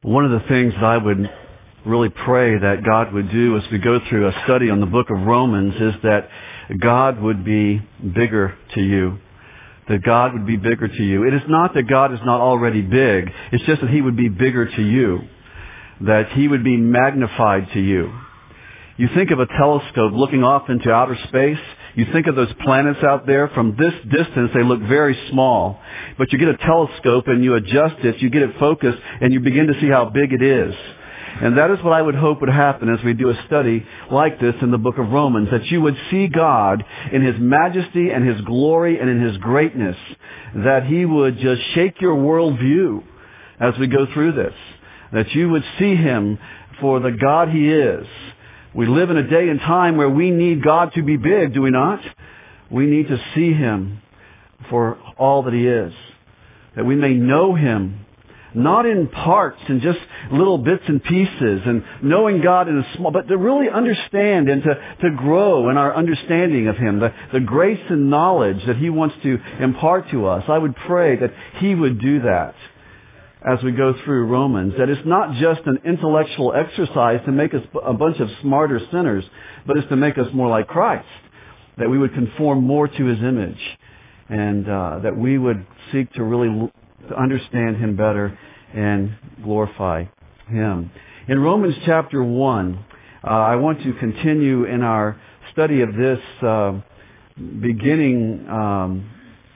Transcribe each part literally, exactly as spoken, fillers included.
One of the things that I would really pray that God would do as we go through a study on the book of Romans is that God would be bigger to you. That God would be bigger to you. It is not that God is not already big. It's just that He would be bigger to you. That He would be magnified to you. You think of a telescope looking off into outer space. You think of those planets out there. From this distance, they look very small. But you get a telescope and you adjust it, you get it focused, and you begin to see how big it is. And that is what I would hope would happen as we do a study like this in the book of Romans, that you would see God in His majesty and His glory and in His greatness, that He would just shake your worldview as we go through this, that you would see Him for the God He is. We live in a day and time where we need God to be big, do we not? We need to see Him for all that He is, that we may know Him, not in parts and just little bits and pieces, and knowing God in a small, but to really understand and to, to grow in our understanding of Him, the, the grace and knowledge that He wants to impart to us. I would pray that He would do that as we go through Romans, that it's not just an intellectual exercise to make us a bunch of smarter sinners, but it's to make us more like Christ, that we would conform more to His image, and uh, that we would seek to really l- to understand Him better and glorify Him. In Romans chapter one, uh, I want to continue in our study of this uh, beginning um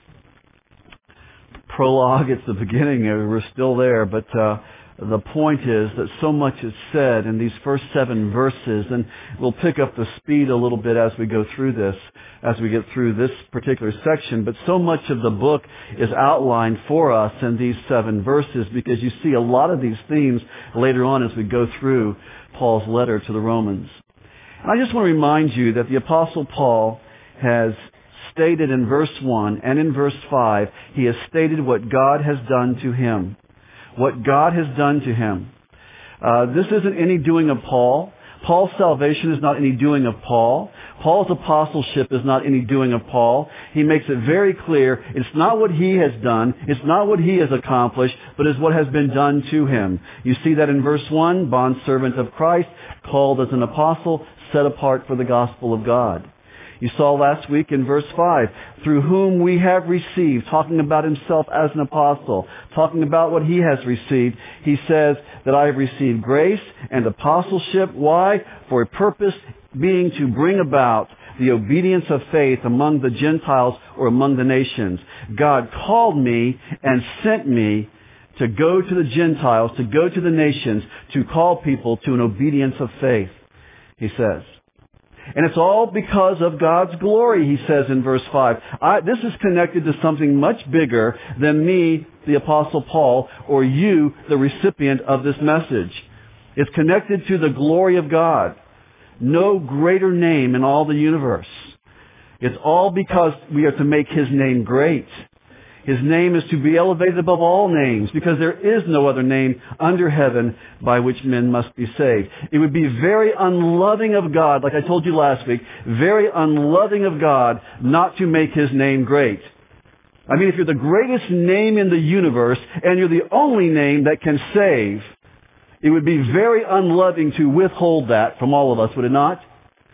prologue. It's the beginning. We're still there, but uh, the point is that so much is said in these first seven verses, and we'll pick up the speed a little bit as we go through this, as we get through this particular section. But so much of the book is outlined for us in these seven verses, because you see a lot of these themes later on as we go through Paul's letter to the Romans. And I just want to remind you that the Apostle Paul has stated in verse one and in verse five, he has stated what God has done to him. What God has done to him. Uh, this isn't any doing of Paul. Paul's salvation is not any doing of Paul. Paul's apostleship is not any doing of Paul. He makes it very clear it's not what he has done, it's not what he has accomplished, but it's what has been done to him. You see that in verse one, bondservant of Christ, called as an apostle, set apart for the gospel of God. You saw last week in verse five, through whom we have received, talking about himself as an apostle, talking about what he has received. He says that I have received grace and apostleship. Why? For a purpose being to bring about the obedience of faith among the Gentiles or among the nations. God called me and sent me to go to the Gentiles, to go to the nations, to call people to an obedience of faith, he says. And it's all because of God's glory, he says in verse five. I, this is connected to something much bigger than me, the Apostle Paul, or you, the recipient of this message. It's connected to the glory of God. No greater name in all the universe. It's all because we are to make His name great. His name is to be elevated above all names, because there is no other name under heaven by which men must be saved. It would be very unloving of God, like I told you last week, very unloving of God not to make His name great. I mean, if you're the greatest name in the universe and you're the only name that can save, it would be very unloving to withhold that from all of us, would it not?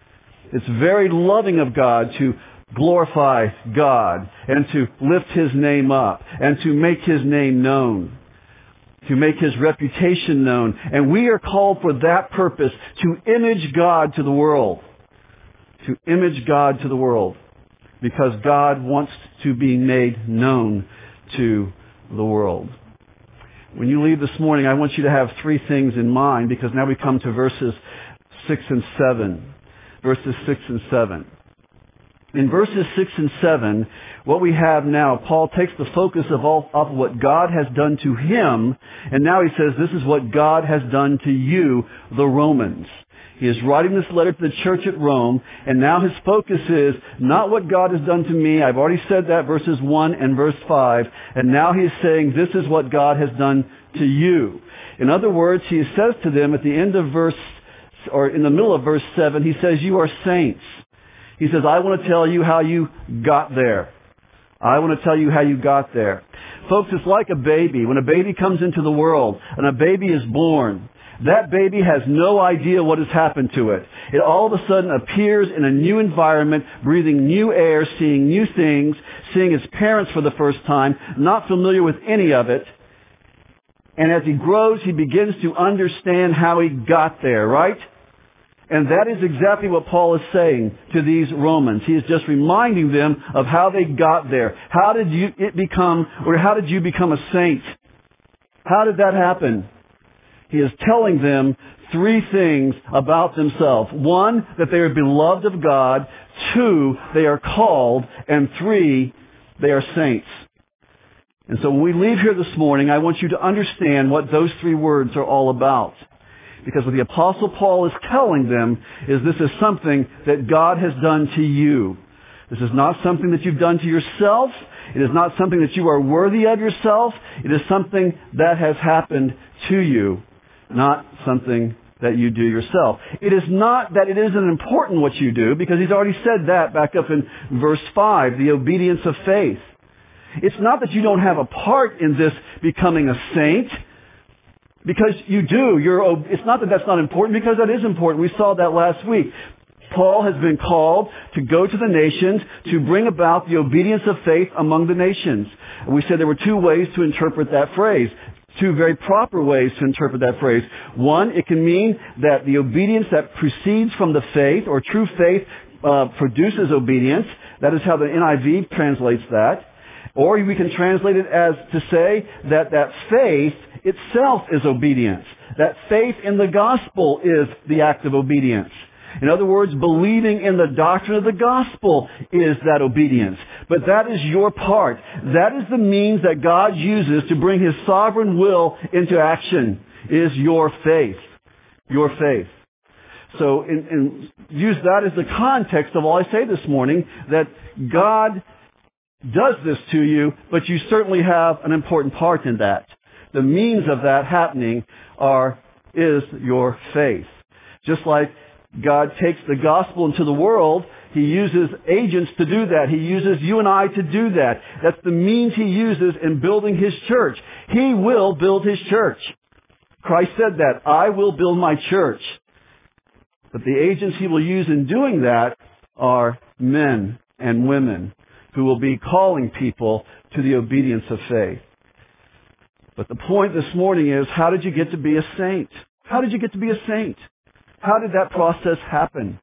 It's very loving of God to glorify God and to lift His name up and to make His name known, to make His reputation known. And we are called for that purpose, to image God to the world, to image God to the world, because God wants to be made known to the world. When you leave this morning, I want you to have three things in mind, because now we come to verses six and seven. Verses six and seven. In verses six and seven, what we have now, Paul takes the focus of all of what God has done to him, and now he says, this is what God has done to you, the Romans. He is writing this letter to the church at Rome, and now his focus is not what God has done to me. I've already said that, verses one and verse five, and now he is saying, this is what God has done to you. In other words, he says to them at the end of verse, or in the middle of verse seven, he says, you are saints. He says, I want to tell you how you got there. I want to tell you how you got there. Folks, it's like a baby. When a baby comes into the world and a baby is born, that baby has no idea what has happened to it. It all of a sudden appears in a new environment, breathing new air, seeing new things, seeing its parents for the first time, not familiar with any of it. And as he grows, he begins to understand how he got there, right? And that is exactly what Paul is saying to these Romans. He is just reminding them of how they got there. How did you it become, or how did you become a saint? How did that happen? He is telling them three things about themselves. One, that they are beloved of God. Two, they are called. And three, they are saints. And so when we leave here this morning, I want you to understand what those three words are all about. Because what the Apostle Paul is telling them is this is something that God has done to you. This is not something that you've done to yourself. It is not something that you are worthy of yourself. It is something that has happened to you, not something that you do yourself. It is not that it isn't important what you do, because he's already said that back up in verse five, the obedience of faith. It's not that you don't have a part in this becoming a saint, because you do. You're, it's not that that's not important, because that is important. We saw that last week. Paul has been called to go to the nations to bring about the obedience of faith among the nations. And we said there were two ways to interpret that phrase. Two very proper ways to interpret that phrase. One, it can mean that the obedience that proceeds from the faith, or true faith, uh, produces obedience. That is how the N I V translates that. Or we can translate it as to say that that faith itself is obedience. That faith in the gospel is the act of obedience. In other words, believing in the doctrine of the gospel is that obedience. But that is your part. That is the means that God uses to bring His sovereign will into action, is your faith. Your faith. So in, in, use that as the context of all I say this morning, that God does this to you, but you certainly have an important part in that. The means of that happening are, is your faith. Just like God takes the gospel into the world, He uses agents to do that. He uses you and I to do that. That's the means He uses in building His church. He will build His church. Christ said that, I will build my church. But the agents He will use in doing that are men and women who will be calling people to the obedience of faith. But the point this morning is, how did you get to be a saint? How did you get to be a saint? How did that process happen?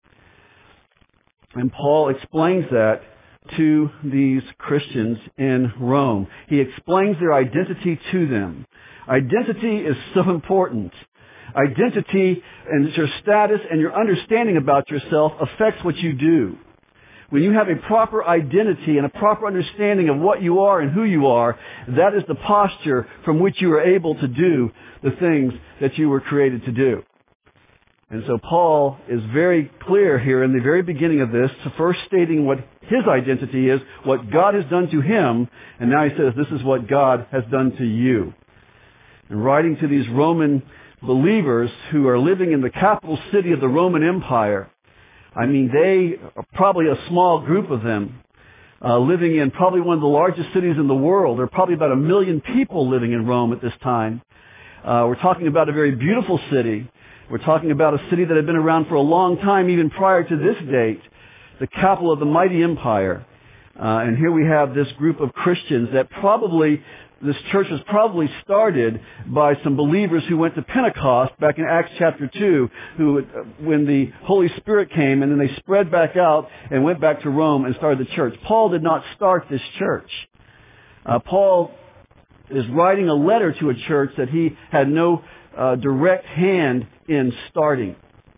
And Paul explains that to these Christians in Rome. He explains their identity to them. Identity is so important. Identity and your status and your understanding about yourself affects what you do. When you have a proper identity and a proper understanding of what you are and who you are, that is the posture from which you are able to do the things that you were created to do. And so Paul is very clear here in the very beginning of this, to first stating what his identity is, what God has done to him, and now he says this is what God has done to you. And writing to these Roman believers who are living in the capital city of the Roman Empire, I mean, they are probably a small group of them, uh, living in probably one of the largest cities in the world. There are probably about a million people living in Rome at this time. Uh, we're talking about a very beautiful city. We're talking about a city that had been around for a long time, even prior to this date, the capital of the mighty empire. Uh, and here we have this group of Christians that probably, this church was probably started by some believers who went to Pentecost back in Acts chapter two, who, when the Holy Spirit came, and then they spread back out and went back to Rome and started the church. Paul did not start this church. Uh, Paul is writing a letter to a church that he had no uh, direct hand in starting.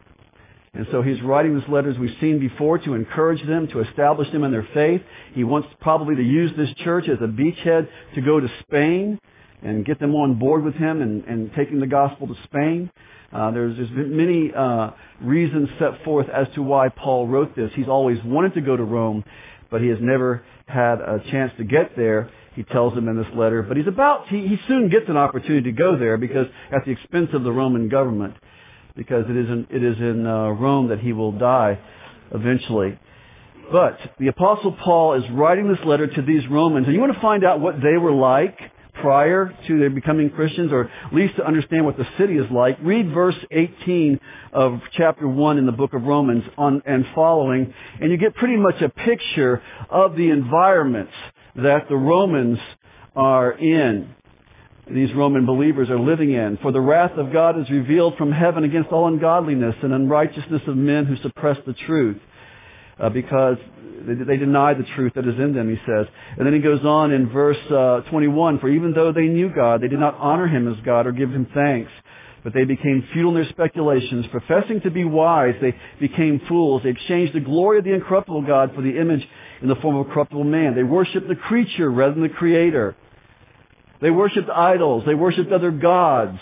And so he's writing these letters we've seen before to encourage them, to establish them in their faith. He wants probably to use this church as a beachhead to go to Spain and get them on board with him and, and taking the gospel to Spain. Uh, there's, there's been many uh, reasons set forth as to why Paul wrote this. He's always wanted to go to Rome, but he has never had a chance to get there. He tells them in this letter. But he's about, he, he soon gets an opportunity to go there, because at the expense of the Roman government. Because it is in, it is in uh, Rome that he will die eventually. But the Apostle Paul is writing this letter to these Romans, and you want to find out what they were like, prior to their becoming Christians, or at least to understand what the city is like, read verse eighteen of chapter one in the book of Romans on, and following, and you get pretty much a picture of the environments that the Romans are in. These Roman believers are living in. For the wrath of God is revealed from heaven against all ungodliness and unrighteousness of men who suppress the truth, uh, because they, they deny the truth that is in them, he says. And then he goes on in verse uh, twenty-one, for even though they knew God, they did not honor him as God or give him thanks, but they became futile in their speculations. Professing to be wise, they became fools. They exchanged the glory of the incorruptible God for the image in the form of a corruptible man. They worshipped the creature rather than the Creator. They worshipped idols. They worshipped other gods.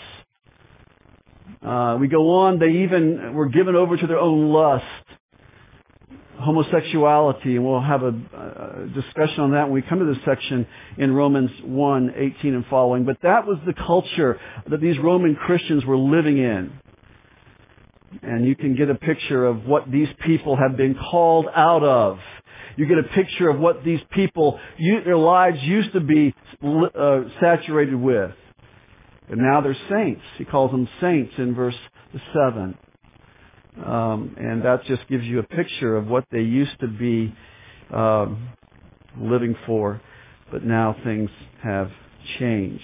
Uh, we go on, they even were given over to their own lust, homosexuality, and we'll have a, a discussion on that when we come to this section in Romans one, eighteen and following. But that was the culture that these Roman Christians were living in. And you can get a picture of what these people have been called out of. You get a picture of what these people, you, their lives used to be uh, saturated with. And now they're saints. He calls them saints in verse seven. Um, and that just gives you a picture of what they used to be um, living for. But now things have changed.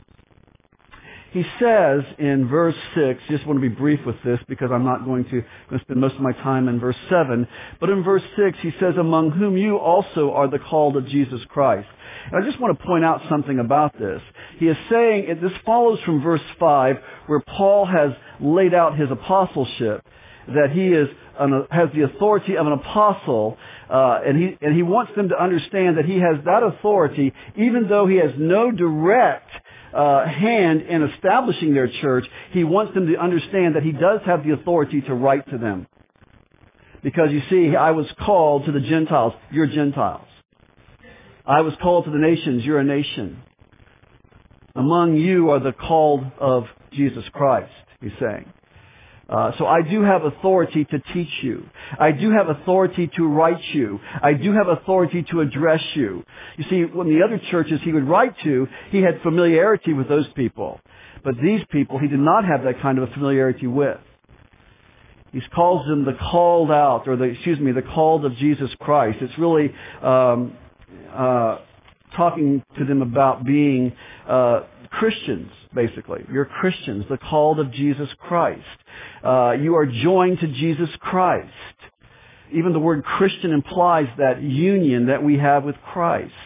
He says in verse six, just want to be brief with this because I'm not going to, going to spend most of my time in verse seven, but in verse six he says, among whom you also are the called of Jesus Christ. And I just want to point out something about this. He is saying, and this follows from verse five, where Paul has laid out his apostleship, that he is an, has the authority of an apostle, uh, and he and he wants them to understand that he has that authority, even though he has no direct Uh, hand in establishing their church. He wants them to understand that he does have the authority to write to them. Because you see, I was called to the Gentiles. You're Gentiles. I was called to the nations. You're a nation. Among you are the called of Jesus Christ, he's saying. Uh, so I do have authority to teach you. I do have authority to write you. I do have authority to address you. You see, when the other churches he would write to, he had familiarity with those people. But these people, he did not have that kind of a familiarity with. He calls them the called out, or the, excuse me, the called of Jesus Christ. It's really um, uh, talking to them about being uh, Christians, basically. You're Christians, the called of Jesus Christ. Uh, you are joined to Jesus Christ. Even the word Christian implies that union that we have with Christ.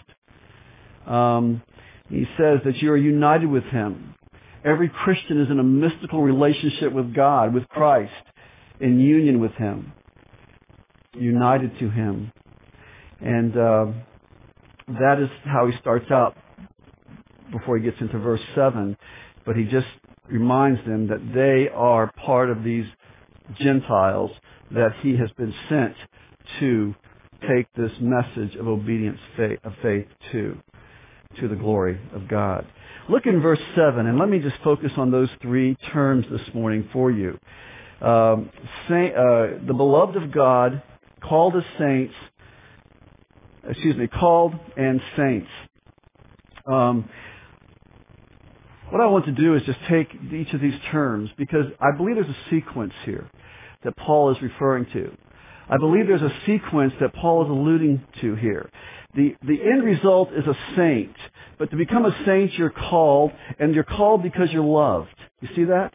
Um, he says that you are united with Him. Every Christian is in a mystical relationship with God, with Christ, in union with Him, united to Him. And uh, that is how he starts out before he gets into verse seven. But he just reminds them that they are part of these Gentiles that he has been sent to take this message of obedience faith, of faith to, to the glory of God. Look in verse seven, and let me just focus on those three terms this morning for you. Um, saint, uh, the beloved of God, called as saints, excuse me, called and saints. Um, What I want to do is just take each of these terms, because I believe there's a sequence here that Paul is referring to. I believe there's a sequence that Paul is alluding to here. The, the end result is a saint, but to become a saint you're called, and you're called because you're loved. You see that?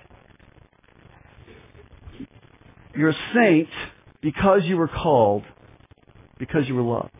You're a saint because you were called, because you were loved.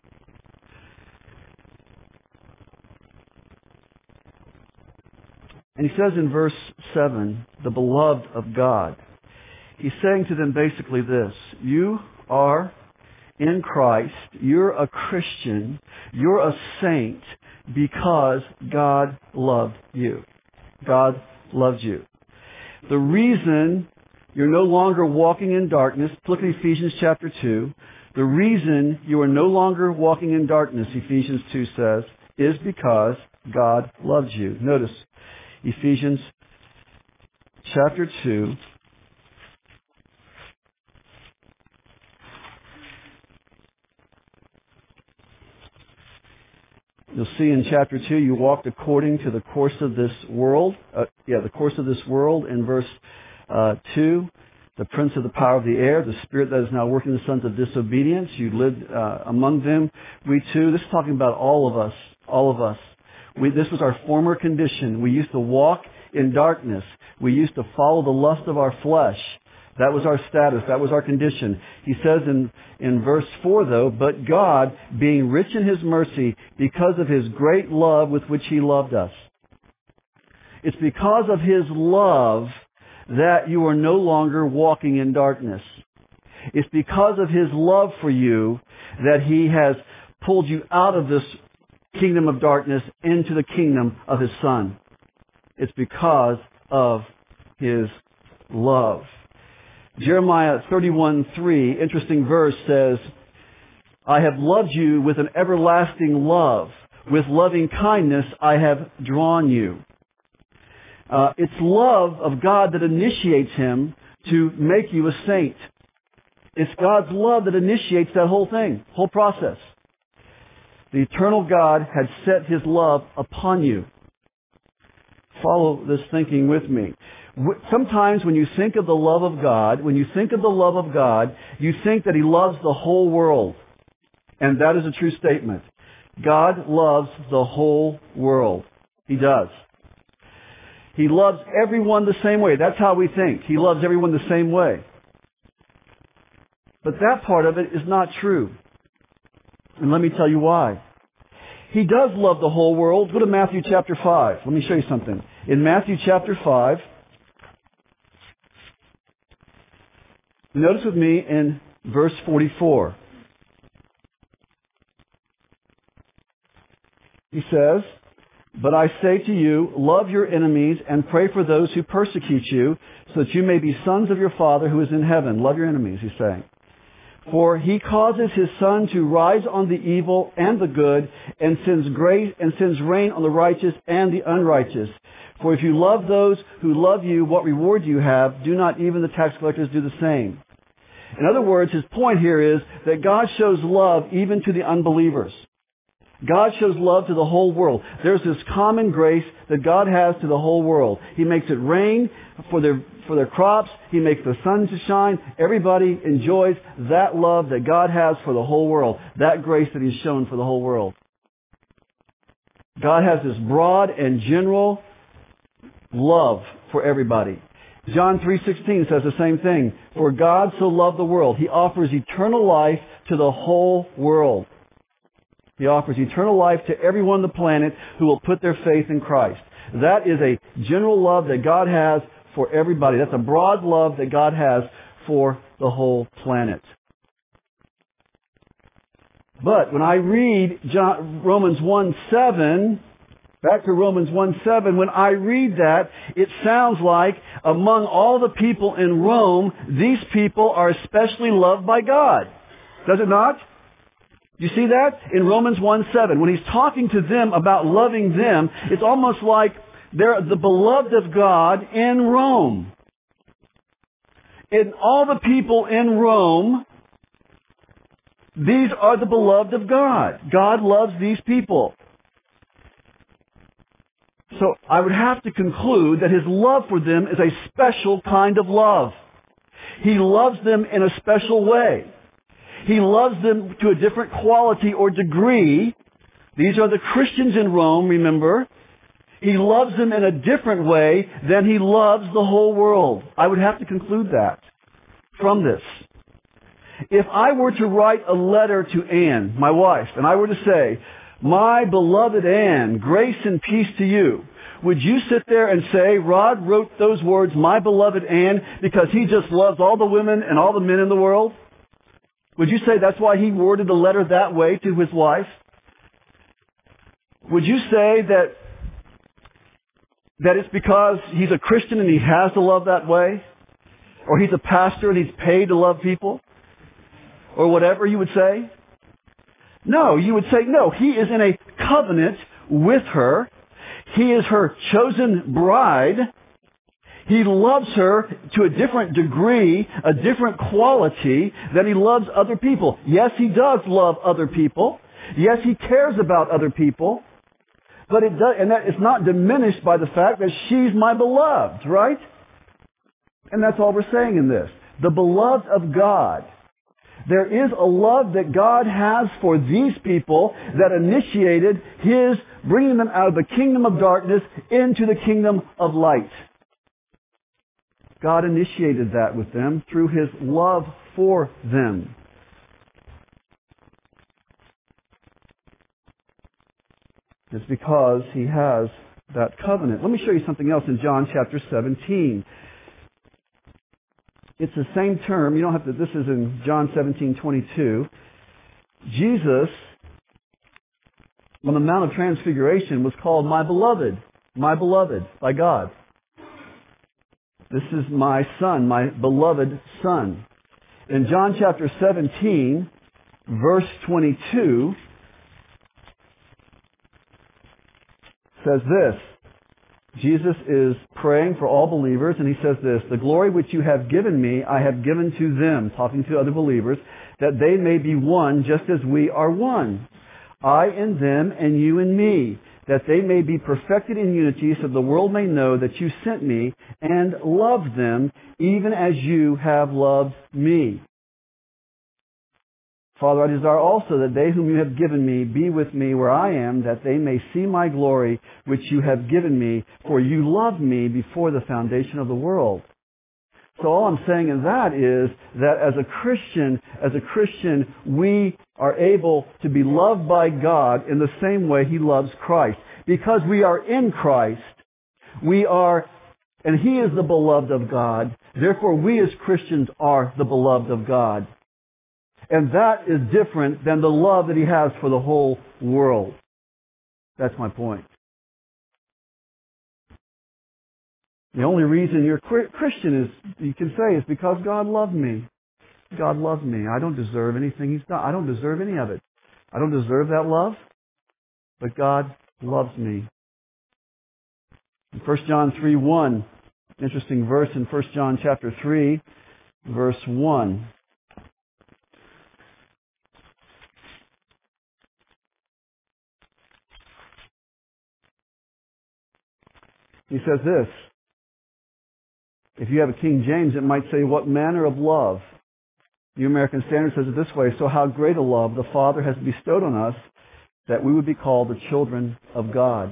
And he says in verse seven, the beloved of God. He's saying to them basically this: you are in Christ, you're a Christian, you're a saint because God loved you. God loves you. The reason you're no longer walking in darkness, look at Ephesians chapter two. The reason you are no longer walking in darkness, Ephesians two says, is because God loves you. Notice, Ephesians chapter two, You'll see in chapter two, you walked according to the course of this world. Uh, yeah, the course of this world in verse uh, two. The prince of the power of the air, the spirit that is now working the sons of disobedience. You lived uh, among them. We too, this is talking about all of us, all of us. We, this was our former condition. We used to walk in darkness. We used to follow the lust of our flesh. That was our status. That was our condition. He says in, in verse four though, but God, being rich in His mercy, because of His great love with which He loved us. It's because of His love that you are no longer walking in darkness. It's because of His love for you that He has pulled you out of this kingdom of darkness into the kingdom of His Son. It's because of His love. Jeremiah thirty-one three, interesting verse, says, I have loved you with an everlasting love. With loving kindness I have drawn you. Uh, it's love of God that initiates Him to make you a saint. It's God's love that initiates that whole thing, whole process. The eternal God had set His love upon you. Follow this thinking with me. Sometimes when you think of the love of God, when you think of the love of God, you think that He loves the whole world. And that is a true statement. God loves the whole world. He does. He loves everyone the same way. That's how we think. He loves everyone the same way. But that part of it is not true. And let me tell you why. He does love the whole world. Go to Matthew chapter five. Let me show you something. In Matthew chapter five, notice with me in verse forty-four. He says, but I say to you, love your enemies and pray for those who persecute you, so that you may be sons of your Father who is in heaven. Love your enemies, he's saying. For He causes His sun to rise on the evil and the good, and sends grace and sends rain on the righteous and the unrighteous. For if you love those who love you, what reward do you have? Do not even the tax collectors do the same? In other words, his point here is that God shows love even to the unbelievers. God shows love to the whole world. There's this common grace that God has to the whole world. He makes it rain for their for their crops. He makes the sun to shine. Everybody enjoys that love that God has for the whole world. That grace that He's shown for the whole world. God has this broad and general love for everybody. John three sixteen says the same thing. For God so loved the world, He offers eternal life to the whole world. He offers eternal life to everyone on the planet who will put their faith in Christ. That is a general love that God has for everybody. That's a broad love that God has for the whole planet. But when I read John, Romans one seven, back to Romans one seven, when I read that, it sounds like among all the people in Rome, these people are especially loved by God. Does it not? You see that? In Romans one seven, when he's talking to them about loving them, it's almost like they're the beloved of God in Rome. In all the people in Rome, these are the beloved of God. God loves these people. So I would have to conclude that His love for them is a special kind of love. He loves them in a special way. He loves them to a different quality or degree. These are the Christians in Rome, remember. He loves them in a different way than He loves the whole world. I would have to conclude that from this. If I were to write a letter to Anne, my wife, and I were to say, my beloved Anne, grace and peace to you, would you sit there and say, Rod wrote those words, my beloved Anne, because he just loves all the women and all the men in the world? Would you say that's why he worded the letter that way to his wife? Would you say that that it's because he's a Christian and he has to love that way? Or he's a pastor and he's paid to love people? Or whatever you would say? No, you would say, no, he is in a covenant with her. He is her chosen bride. He loves her to a different degree, a different quality than he loves other people. Yes, he does love other people. Yes, He cares about other people, but it does, and that it's not diminished by the fact that she's my beloved, right? And that's all we're saying in this. The beloved of God. There is a love that God has for these people that initiated His bringing them out of the kingdom of darkness into the kingdom of light. God initiated that with them through His love for them. It's because He has that covenant. Let me show you something else in John chapter seventeen. It's the same term. You don't have to, this is in John seventeen twenty-two. Jesus, on the Mount of Transfiguration, was called my beloved, my beloved by God. This is my son, my beloved son. In John chapter seventeen, verse twenty-two, says this. Jesus is praying for all believers, and He says this, the glory which you have given me, I have given to them, talking to other believers, that they may be one just as we are one. I in them and you in me, that they may be perfected in unity, so the world may know that you sent me and loved them, even as you have loved me. Father, I desire also that they whom you have given me be with me where I am, that they may see my glory which you have given me, for you loved me before the foundation of the world. So all I'm saying in that is that as a Christian, as a Christian, we are able to be loved by God in the same way He loves Christ. Because we are in Christ, we are, and He is the beloved of God, therefore we as Christians are the beloved of God. And that is different than the love that He has for the whole world. That's my point. The only reason you're Christian is, you can say, is because God loved me. God loved me. I don't deserve anything He's done. I don't deserve any of it. I don't deserve that love, but God loves me. In First John three one, interesting verse in First John chapter three, verse one. He says this. If you have a King James, it might say, what manner of love? New American Standard says it this way, so how great a love the Father has bestowed on us that we would be called the children of God.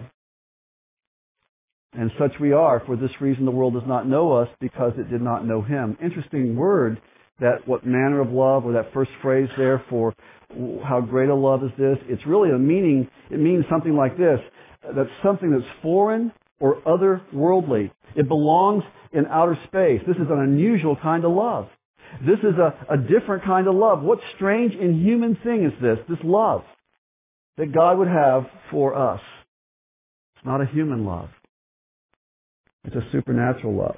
And such we are. For this reason the world does not know us, because it did not know Him. Interesting word, that what manner of love, or that first phrase there for how great a love is this. It's really a meaning, it means something like this, that's something that's foreign or otherworldly. It belongs in outer space. This is an unusual kind of love. This is a, a different kind of love. What strange, inhuman thing is this? This love that God would have for us. It's not a human love. It's a supernatural love.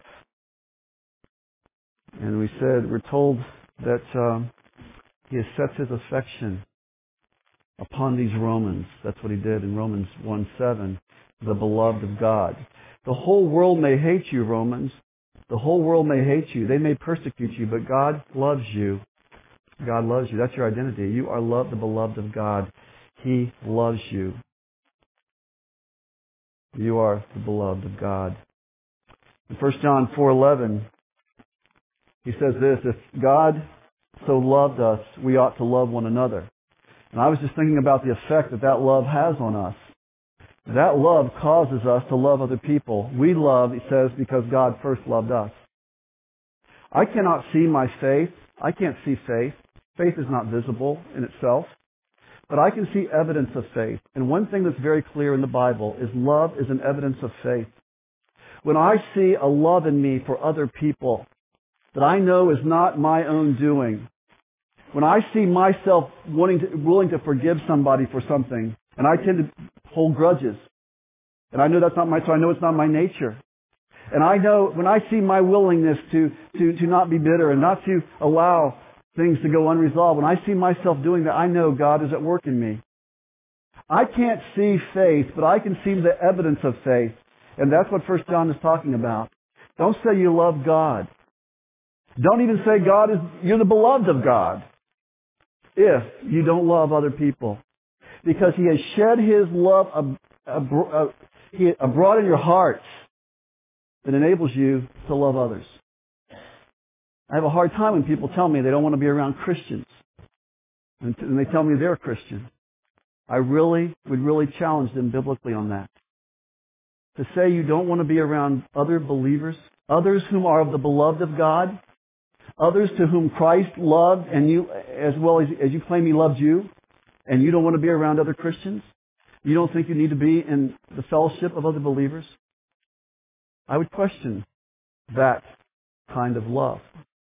And we said, we're told that um, He has set His affection upon these Romans. That's what He did in Romans one seven, the beloved of God. The whole world may hate you, Romans. The whole world may hate you. They may persecute you, but God loves you. God loves you. That's your identity. You are loved, the beloved of God. He loves you. You are the beloved of God. In First John four eleven, he says this, if God so loved us, we ought to love one another. And I was just thinking about the effect that that love has on us. That love causes us to love other people. We love, he says, because God first loved us. I cannot see my faith. I can't see faith. Faith is not visible in itself. But I can see evidence of faith. And one thing that's very clear in the Bible is love is an evidence of faith. When I see a love in me for other people that I know is not my own doing, when I see myself wanting to, willing to forgive somebody for something, and I tend to hold grudges, and I know that's not my, so I know it's not my nature. And I know when I see my willingness to, to, to not be bitter and not to allow things to go unresolved, when I see myself doing that, I know God is at work in me. I can't see faith, but I can see the evidence of faith. And that's what First John is talking about. Don't say you love God. Don't even say God is, you're the beloved of God, if you don't love other people. because He has shed His love ab- ab- ab- he, abroad in your hearts that enables you to love others. I have a hard time when people tell me they don't want to be around Christians. And, and they tell me they're a Christian. I really would really challenge them biblically on that. To say you don't want to be around other believers, others whom are of the beloved of God, others to whom Christ loved, and you, as well as, as you claim He loved you, and you don't want to be around other Christians? You don't think you need to be in the fellowship of other believers? I would question that kind of love.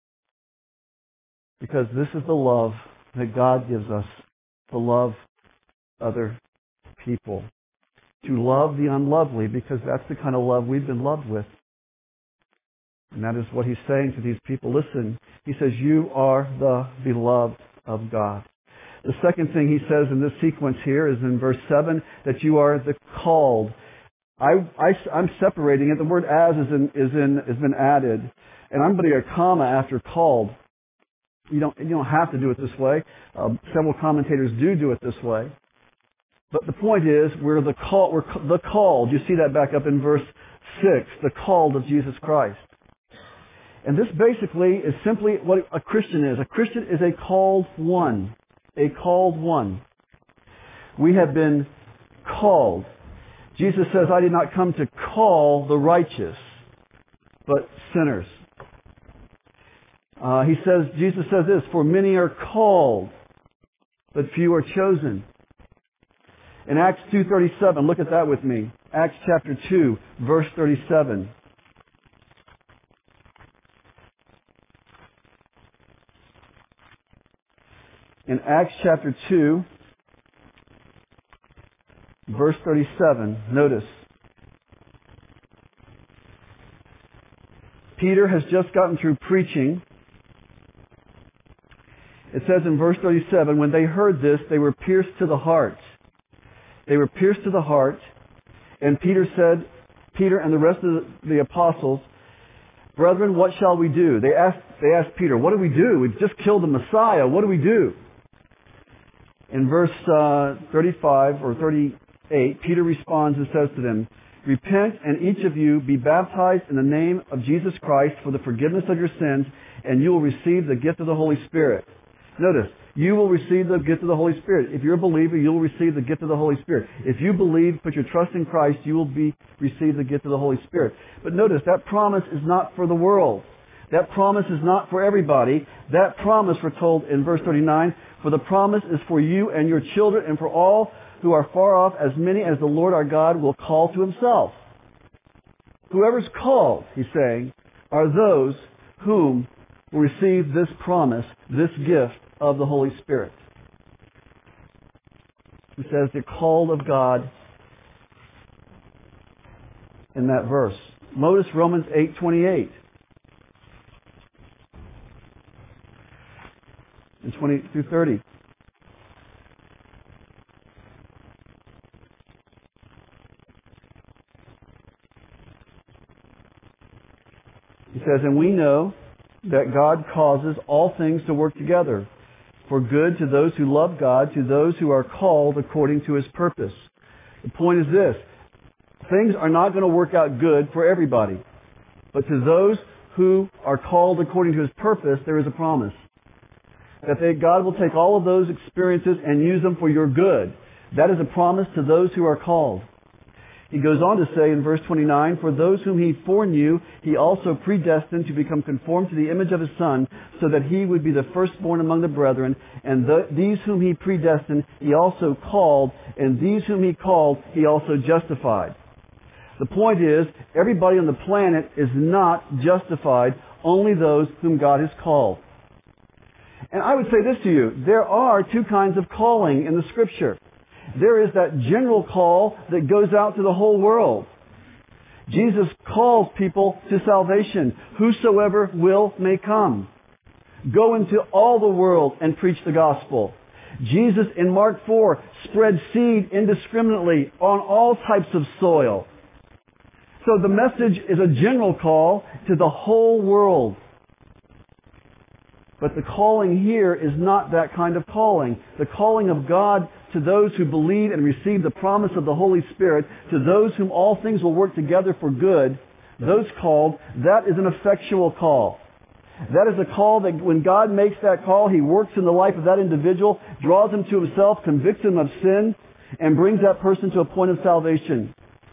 Because this is the love that God gives us, to love other people. To love the unlovely, because that's the kind of love we've been loved with. And that is what He's saying to these people. Listen, He says, you are the beloved of God. The second thing He says in this sequence here is in verse seven, that you are the called. I, I, I'm separating it. The word as is in, is in, has been added. And I'm putting a comma after called. You don't, you don't have to do it this way. Uh, several commentators do do it this way. But the point is, we're the call, we're the called. You see that back up in verse six, the called of Jesus Christ. And this basically is simply what a Christian is. A Christian is a called one. A called one. We have been called. Jesus says, I did not come to call the righteous, but sinners. Uh, he says, Jesus says this, for many are called, but few are chosen. In Acts two thirty-seven, look at that with me. Acts chapter two, verse thirty-seven. In Acts chapter two, verse thirty-seven, notice. Peter has just gotten through preaching. It says in verse thirty-seven, when they heard this, they were pierced to the heart. They were pierced to the heart. And Peter said, Peter and the rest of the apostles, brethren, what shall we do? They asked, they asked Peter, what do we do? We've just killed the Messiah. What do we do? In verse uh, thirty-five or thirty-eight, Peter responds and says to them, repent and each of you be baptized in the name of Jesus Christ for the forgiveness of your sins, and you will receive the gift of the Holy Spirit. Notice, you will receive the gift of the Holy Spirit. If you're a believer, you will receive the gift of the Holy Spirit. If you believe, put your trust in Christ, you will be receive the gift of the Holy Spirit. But notice, that promise is not for the world. That promise is not for everybody. That promise, we're told in verse thirty-nine, for the promise is for you and your children and for all who are far off, as many as the Lord our God will call to Himself. Whoever's called, He's saying, are those whom will receive this promise, this gift of the Holy Spirit. He says they're called of God in that verse. Notice Romans eight twenty-eight. And twenty through thirty. He says, and we know that God causes all things to work together for good to those who love God, to those who are called according to His purpose. The point is this. Things are not going to work out good for everybody. But to those who are called according to His purpose, there is a promise. That they, God will take all of those experiences and use them for your good. That is a promise to those who are called. He goes on to say in verse twenty-nine, for those whom He foreknew, He also predestined to become conformed to the image of His Son, so that He would be the firstborn among the brethren. And the, these whom He predestined, He also called. And these whom He called, He also justified. The point is, everybody on the planet is not justified, only those whom God has called. And I would say this to you, there are two kinds of calling in the Scripture. There is that general call that goes out to the whole world. Jesus calls people to salvation. Whosoever will may come. Go into all the world and preach the gospel. Jesus in Mark four spread seed indiscriminately on all types of soil. So the message is a general call to the whole world. But the calling here is not that kind of calling. The calling of God to to those who believe and receive the promise of the Holy Spirit, to those whom all things will work together for good, those called, that is an effectual call. That is a call that when God makes that call, He works in the life of that individual, draws him to Himself, convicts him of sin, and brings that person to a point of salvation.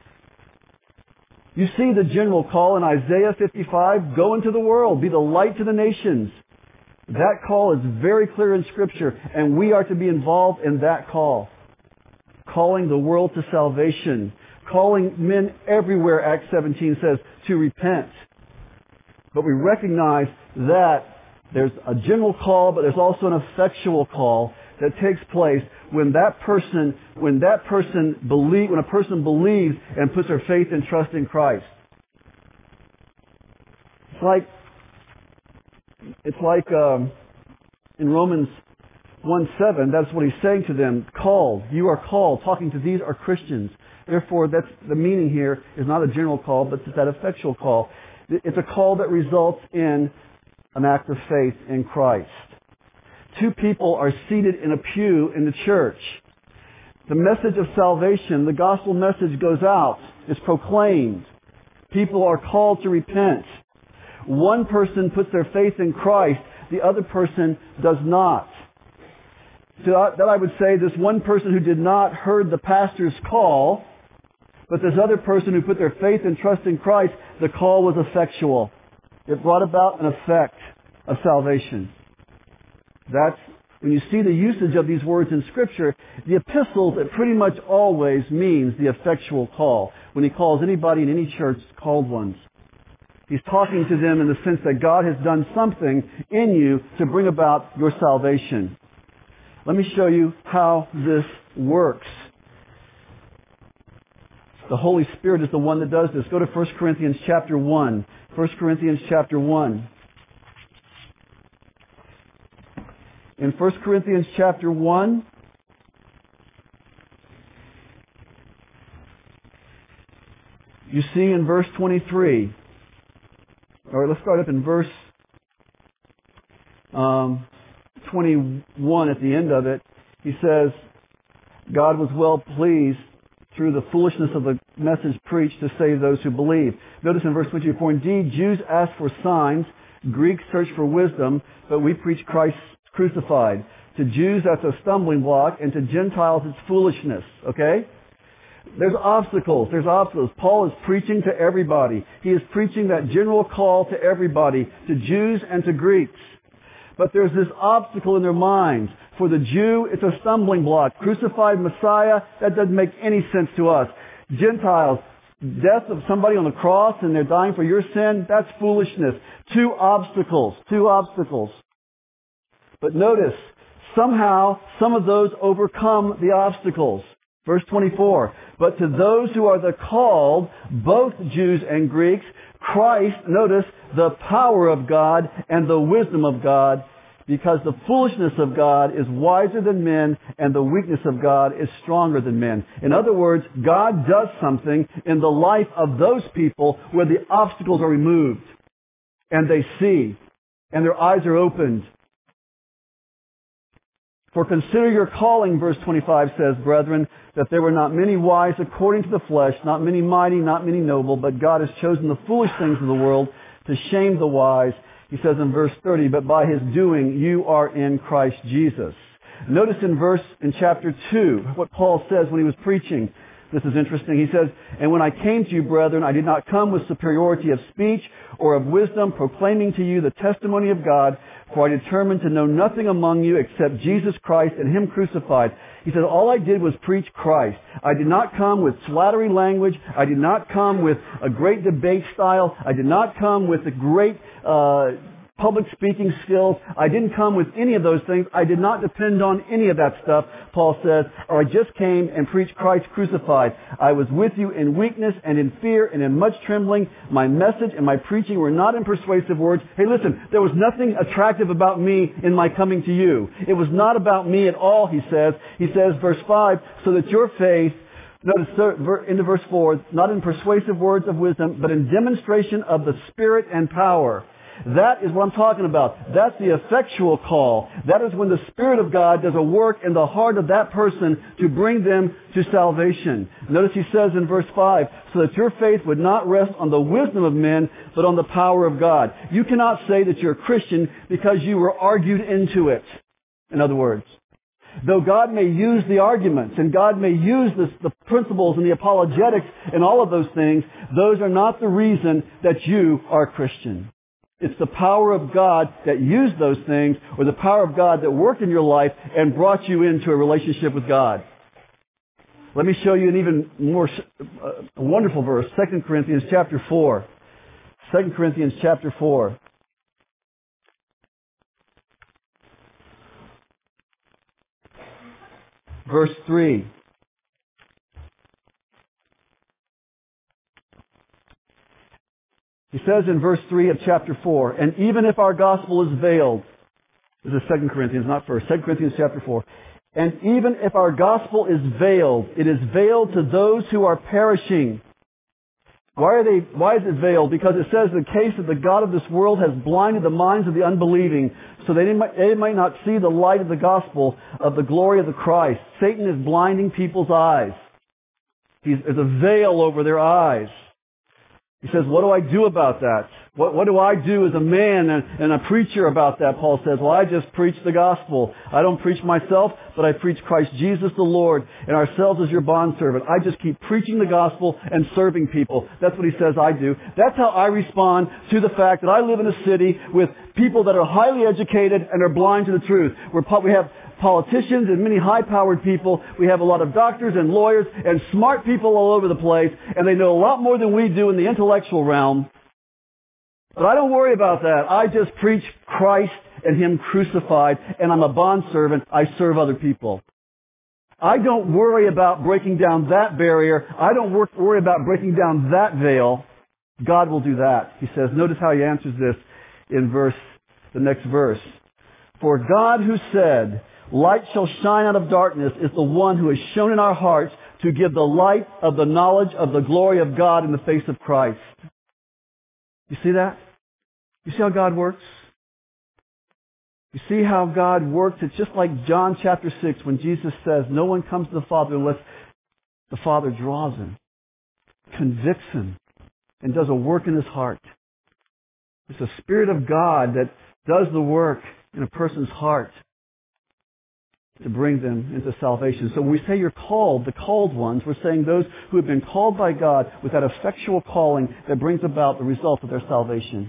You see the general call in Isaiah fifty-five, go into the world, be the light to the nations. That call is very clear in Scripture, and we are to be involved in that call. Calling the world to salvation. Calling men everywhere, Acts seventeen says, to repent. But we recognize that there's a general call, but there's also an effectual call that takes place when that person, when that person believe, when a person believes and puts their faith and trust in Christ. It's like, it's like um, in Romans one seven, that's what he's saying to them. Called, you are called. Talking to these are Christians. Therefore, that's the meaning here is not a general call, but it's that effectual call. It's a call that results in an act of faith in Christ. Two people are seated in a pew in the church. The message of salvation, the gospel message goes out. It's proclaimed. People are called to repent. One person puts their faith in Christ. The other person does not. So that I would say this one person who did not heard the pastor's call, but this other person who put their faith and trust in Christ, the call was effectual. It brought about an effect of salvation. That's, when you see the usage of these words in Scripture, the epistles, it pretty much always means the effectual call. When he calls anybody in any church called ones. He's talking to them in the sense that God has done something in you to bring about your salvation. Let me show you how this works. The Holy Spirit is the one that does this. Go to First Corinthians chapter one. First Corinthians chapter one. In First Corinthians chapter one, you see in verse twenty-three, or let's start up in verse um, twenty-one at the end of it. He says, God was well pleased through the foolishness of the message preached to save those who believe. Notice in verse twenty-two, for indeed Jews ask for signs, Greeks search for wisdom, but we preach Christ crucified. To Jews that's a stumbling block, and to Gentiles it's foolishness. Okay? There's obstacles. There's obstacles. Paul is preaching to everybody. He is preaching that general call to everybody, to Jews and to Greeks. But there's this obstacle in their minds. For the Jew, it's a stumbling block. Crucified Messiah, that doesn't make any sense to us. Gentiles, death of somebody on the cross and they're dying for your sin, that's foolishness. Two obstacles. Two obstacles. But notice, somehow, some of those overcome the obstacles. Verse twenty-four, but to those who are the called, both Jews and Greeks, Christ, notice, the power of God and the wisdom of God, because the foolishness of God is wiser than men and the weakness of God is stronger than men. In other words, God does something in the life of those people where the obstacles are removed and they see and their eyes are opened. For consider your calling, verse twenty-five says, brethren, that there were not many wise according to the flesh, not many mighty, not many noble, but God has chosen the foolish things of the world to shame the wise. He says in verse thirty, but by His doing you are in Christ Jesus. Notice in verse, in chapter two, what Paul says when he was preaching. This is interesting. He says, and when I came to you, brethren, I did not come with superiority of speech or of wisdom, proclaiming to you the testimony of God, for I determined to know nothing among you except Jesus Christ and Him crucified. He said, all I did was preach Christ. I did not come with flattery language. I did not come with a great debate style. I did not come with a great uh, public speaking skills. I didn't come with any of those things. I did not depend on any of that stuff, Paul says, or I just came and preached Christ crucified. I was with you in weakness and in fear and in much trembling. My message and my preaching were not in persuasive words. Hey, listen, there was nothing attractive about me in my coming to you. It was not about me at all, he says. He says, verse five, so that your faith, notice into verse four, not in persuasive words of wisdom, but in demonstration of the Spirit and power. That is what I'm talking about. That's the effectual call. That is when the Spirit of God does a work in the heart of that person to bring them to salvation. Notice he says in verse five, so that your faith would not rest on the wisdom of men, but on the power of God. You cannot say that you're a Christian because you were argued into it. In other words, though God may use the arguments and God may use the, the principles and the apologetics and all of those things, those are not the reason that you are a Christian. It's the power of God that used those things, or the power of God that worked in your life and brought you into a relationship with God. Let me show you an even more uh, wonderful verse, Second Corinthians chapter four. Second Corinthians chapter four. Verse three. He says in verse three of chapter four, and even if our gospel is veiled, this is Second Corinthians, not First, Second Corinthians chapter four, and even if our gospel is veiled, it is veiled to those who are perishing. Why are they, why is it veiled? Because it says the case that the God of this world has blinded the minds of the unbelieving, so they might, they might not see the light of the gospel of the glory of the Christ. Satan is blinding people's eyes. He's, there's a veil over their eyes. He says, what do I do about that? What, what do I do as a man and, and a preacher about that? Paul says, well, I just preach the gospel. I don't preach myself, but I preach Christ Jesus the Lord and ourselves as your bondservant. I just keep preaching the gospel and serving people. That's what he says I do. That's how I respond to the fact that I live in a city with people that are highly educated and are blind to the truth. We're, we have politicians and many high-powered people. We have a lot of doctors and lawyers and smart people all over the place, and they know a lot more than we do in the intellectual realm. But I don't worry about that. I just preach Christ and Him crucified, and I'm a bondservant. I serve other people. I don't worry about breaking down that barrier. I don't worry about breaking down that veil. God will do that. He says, notice how he answers this in verse, the next verse. For God who said, light shall shine out of darkness, is the one who has shone in our hearts to give the light of the knowledge of the glory of God in the face of Christ. You see that? You see how God works? You see how God works? It's just like John chapter six when Jesus says, no one comes to the Father unless the Father draws him, convicts him, and does a work in his heart. It's the Spirit of God that does the work in a person's heart to bring them into salvation. So when we say you're called, the called ones, we're saying those who have been called by God with that effectual calling that brings about the result of their salvation.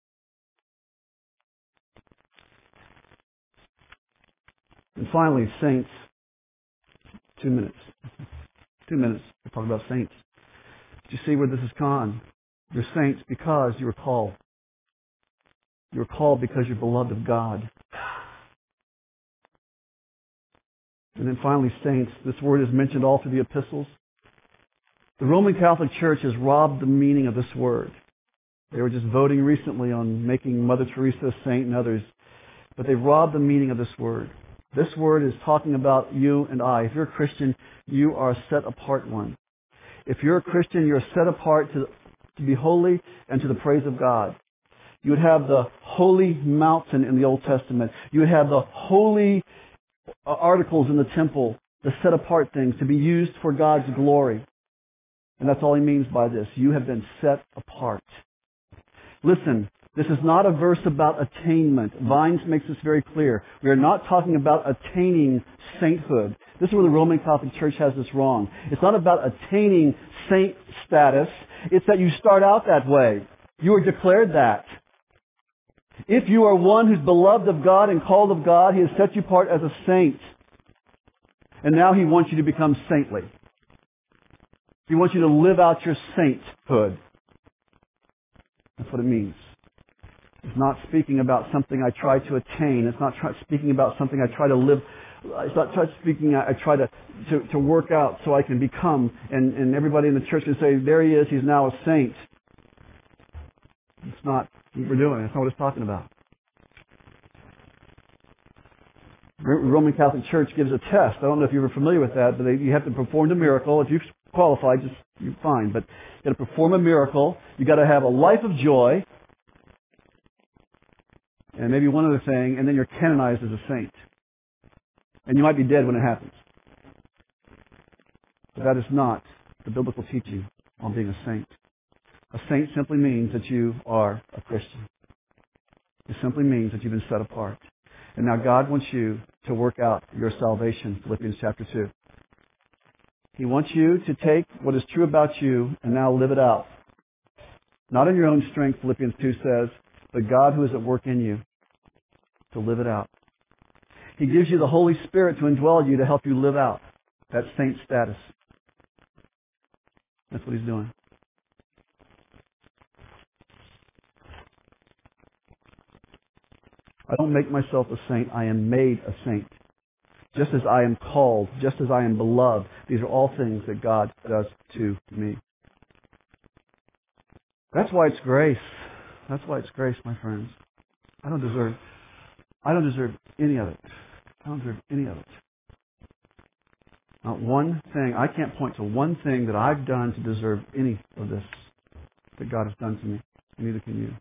And finally, saints. Two minutes. Two minutes to talk about saints. Do you see where this has gone? You're saints because you were called. You were called because you're beloved of God. And then finally, saints. This word is mentioned all through the epistles. The Roman Catholic Church has robbed the meaning of this word. They were just voting recently on making Mother Teresa a saint and others. But they've robbed the meaning of this word. This word is talking about you and I. If you're a Christian, you are a set apart one. If you're a Christian, you're set apart to, to be holy and to the praise of God. You would have the holy mountain in the Old Testament. You would have the holy articles in the temple, the set apart things to be used for God's glory. And that's all he means by this. You have been set apart. Listen, this is not a verse about attainment. Vines makes this very clear. We are not talking about attaining sainthood. This is where the Roman Catholic Church has this wrong. It's not about attaining saint status. It's that you start out that way. You are declared that. If you are one who's beloved of God and called of God, He has set you apart as a saint. And now He wants you to become saintly. He wants you to live out your sainthood. That's what it means. It's not speaking about something I try to attain. It's not try, speaking about something I try to live. It's not try, speaking I, I try to, to, to work out so I can become. And, and everybody in the church can say, there he is, he's now a saint. It's not what we're doing. That's not what it's talking about. The Roman Catholic Church gives a test. I don't know if you were familiar with that, but they, you have to perform a miracle. If you qualify, just you're fine. But you got to perform a miracle. You got to have a life of joy. and maybe one other thing, and then you're canonized as a saint. And you might be dead when it happens. But that is not the biblical teaching on being a saint. A saint simply means that you are a Christian. It simply means that you've been set apart. And now God wants you to work out your salvation, Philippians chapter two. He wants you to take what is true about you and now live it out. Not in your own strength, Philippians two says, but God who is at work in you to live it out. He gives you the Holy Spirit to indwell you to help you live out that saint status. That's what He's doing. I don't make myself a saint. I am made a saint. Just as I am called, just as I am beloved. These are all things that God does to me. That's why it's grace. That's why it's grace, my friends. I don't deserve, I don't deserve any of it. I don't deserve any of it. Not one thing. I can't point to one thing that I've done to deserve any of this that God has done to me. Neither can you.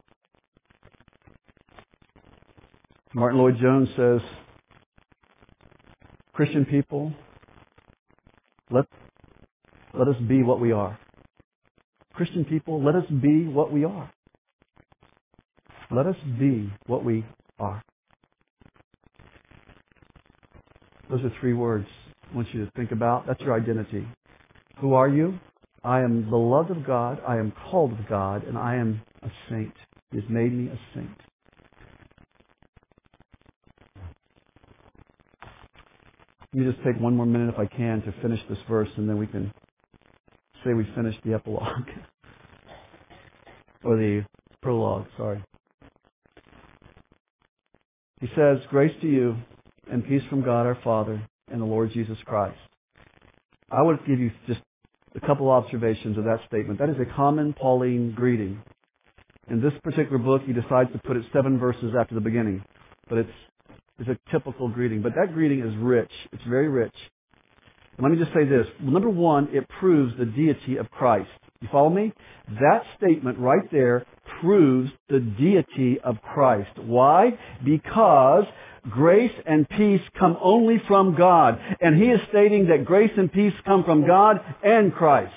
Martin Lloyd-Jones says, Christian people, let, let us be what we are. Christian people, let us be what we are. Let us be what we are. Those are three words I want you to think about. That's your identity. Who are you? I am beloved of God, I am called of God, and I am a saint. He has made me a saint. Let me just take one more minute if I can to finish this verse, and then we can say we finished the epilogue. Or the prologue, sorry. He says, grace to you and peace from God our Father and the Lord Jesus Christ. I would give you just a couple observations of that statement. That is a common Pauline greeting. In this particular book, he decides to put it seven verses after the beginning. But it's, it's a typical greeting. But that greeting is rich. It's very rich. And let me just say this. Number one, it proves the deity of Christ. You follow me? That statement right there proves the deity of Christ. Why? Because grace and peace come only from God. And he is stating that grace and peace come from God and Christ.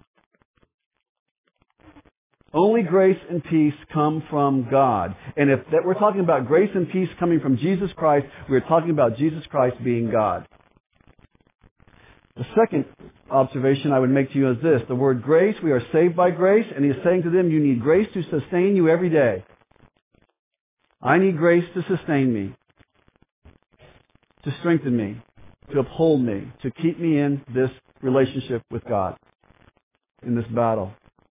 Only grace and peace come from God. And if that we're talking about grace and peace coming from Jesus Christ, we're talking about Jesus Christ being God. The second observation I would make to you is this. The word grace, we are saved by grace, and he is saying to them, you need grace to sustain you every day. I need grace to sustain me, to strengthen me, to uphold me, to keep me in this relationship with God, in this battle.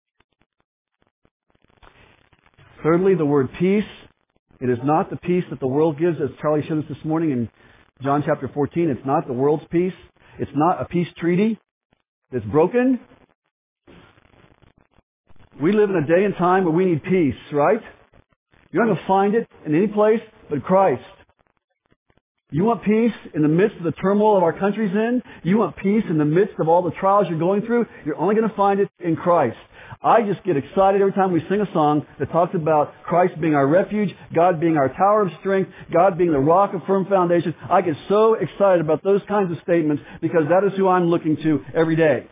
Thirdly, the word peace. It is not the peace that the world gives, as Charlie showed us this morning in John chapter fourteen. It's not the world's peace. It's not a peace treaty that's broken. We live in a day and time where we need peace, right? You're not going to find it in any place but Christ. You want peace in the midst of the turmoil of our country's in? You want peace in the midst of all the trials you're going through? You're only going to find it in Christ. I just get excited every time we sing a song that talks about Christ being our refuge, God being our tower of strength, God being the rock of firm foundation. I get so excited about those kinds of statements because that is who I'm looking to every day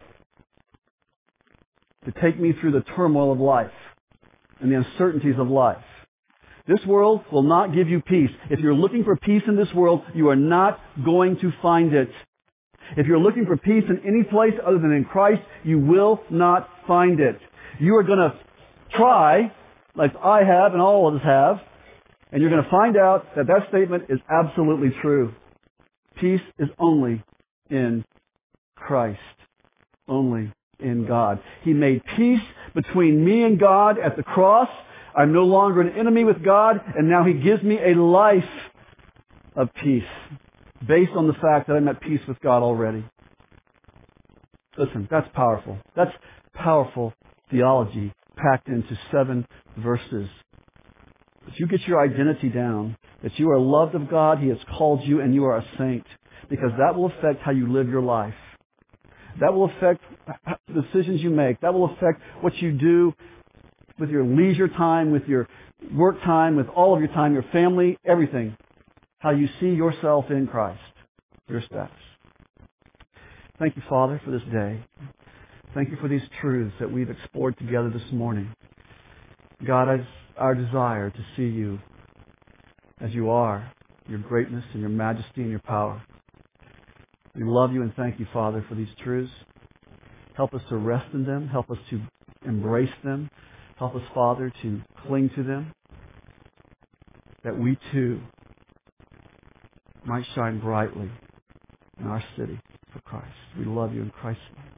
to take me through the turmoil of life and the uncertainties of life. This world will not give you peace. If you're looking for peace in this world, you are not going to find it. If you're looking for peace in any place other than in Christ, you will not find it. You are going to try, like I have and all of us have, and you're going to find out that that statement is absolutely true. Peace is only in Christ, only in God. He made peace between me and God at the cross. I'm no longer an enemy with God, and now He gives me a life of peace based on the fact that I'm at peace with God already. Listen, that's powerful. That's powerful theology packed into seven verses. That you get your identity down, that you are loved of God, He has called you, and you are a saint, because that will affect how you live your life. That will affect the decisions you make. That will affect what you do with your leisure time, with your work time, with all of your time, your family, everything. How you see yourself in Christ, your steps. Thank you, Father, for this day. Thank you for these truths that we've explored together this morning. God, it's our desire to see you as you are, your greatness and your majesty and your power. We love you and thank you, Father, for these truths. Help us to rest in them. Help us to embrace them. Help us, Father, to cling to them, that we too might shine brightly in our city for Christ. We love you in Christ's name.